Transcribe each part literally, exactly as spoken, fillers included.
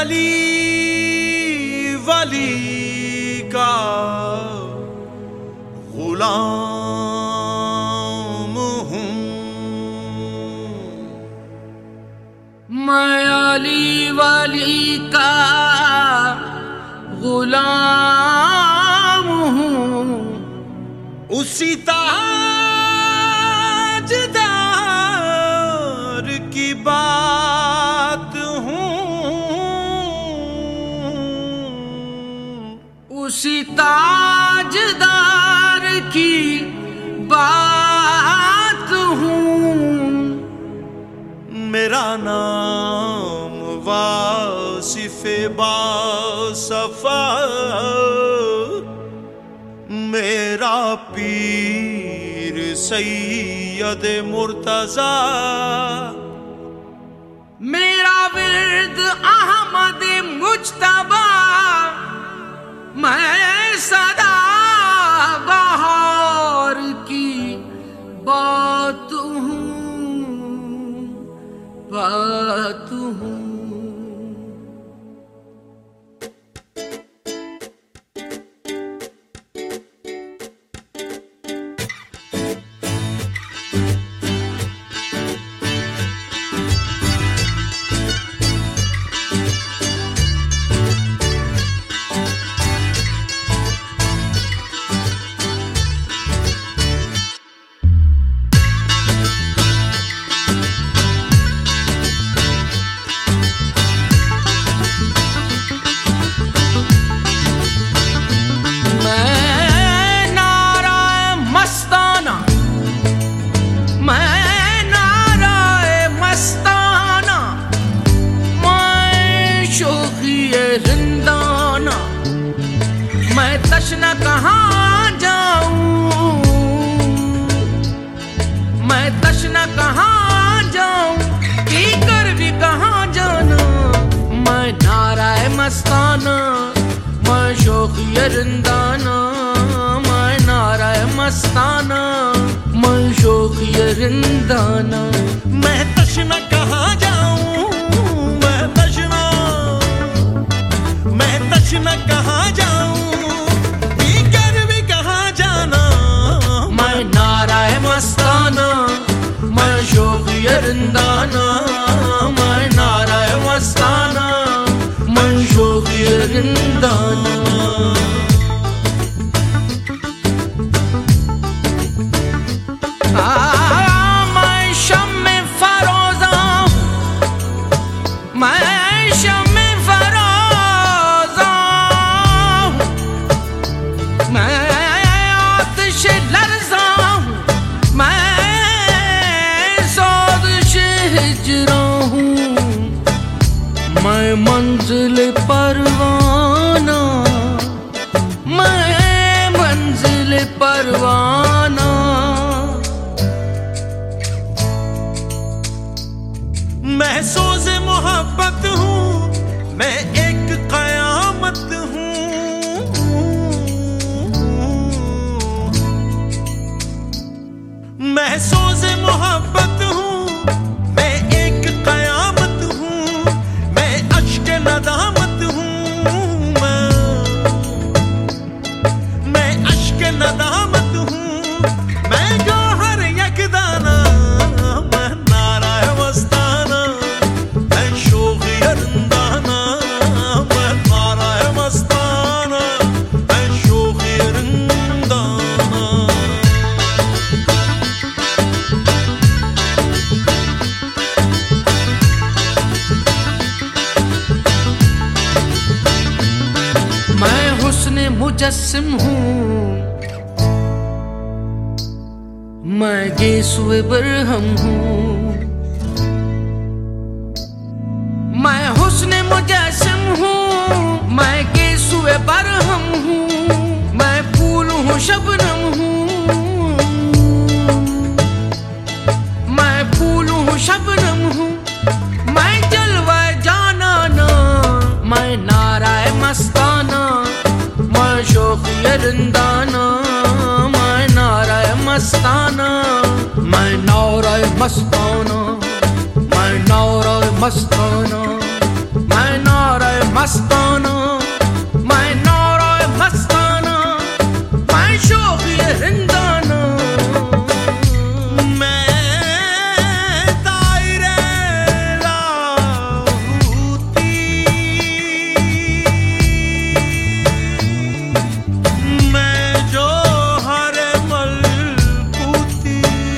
अली वली का गुलाम हूँ। मैं अली वली का गुलाम हूँ। उसी ताजदार की बात हूँ। उसी ताजदार की बात हूँ। मेरा नाम वासिफ़े बासफ़ा, मेरा पीर सैयद मुर्तज़ा। मेरा विर्द अहमद मुज्तबा, मैं सदा बहार की बात हूँ, बात हूँ। मैं तशना कहाँ जाऊं, मैं तशना कहाँ जाऊं, की कर भी कहाँ जाना। मैं नाराए मस्ताना, मैं शौक़िए रिंदाना। मैं नाराए मस्ताना, मैं शौक़िए रिंदाना। मैं तशना कहाँ जाऊं, मैं तशना, मैं तशना कहाँ जाऊं, मस्ताना, मैं शौक़िए रिंदाना। मैं नाराए मस्ताना, मैं शौक़िए रिंदाना। मैं शम्मे फरोज़ा, मैं शम्मे फरोज़ा, मैं आतिश लर्ज़ा, मैं मंजिल परवाना, मैं मंजिल परवाना। मैं सोज़े मोहब्बत हूँ, मैं एक क़यामत हूँ। मैं सोज़े मोहब्बत हूँ, नदामत हूँ। मैं मैं अश्क नदामत हूँ, मैं गौहर यकदाना। मैं नाराए मस्ताना, मैं शौक़िए रिंदाना। मैं नाराए मस्ताना, मैं शौक़िए रिंदाना। मैं हुस्ने मुजस्सिम हूँ, मैं गेसुए बरहम हूँ। मैं हुस्ने मुजस्सिम हूँ, मैं गेसुए बरहम हूँ। मैं फूल हूँ शबनम हूँ, मैं फूल हूँ शबनम हूँ। मैं जलवा जानाना, मैं नाराए मस्ताना, मैं शौक़िए रिंदाना। मैं नाराए मस्ताना, मैं नाराए मस्ताना, मैं नाराए मस्ताना, मैं नाराए मस्ताना, मैं नाराए मस्ताना, मैं शोखी रिंदाना। मैं दायरे लाहूती, मैं जौहर मलकूती,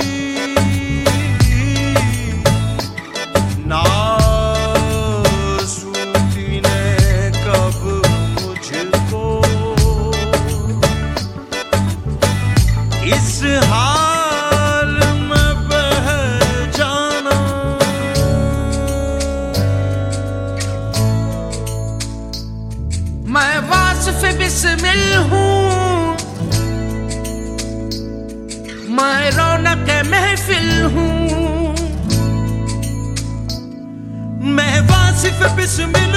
नासूती ने कब मुझको इस हाल में पहचाना। मैं वासिफ बिस्मिल हूँ, मैं रौनक महफिल हूँ। मैं वासिफ बिस्मिल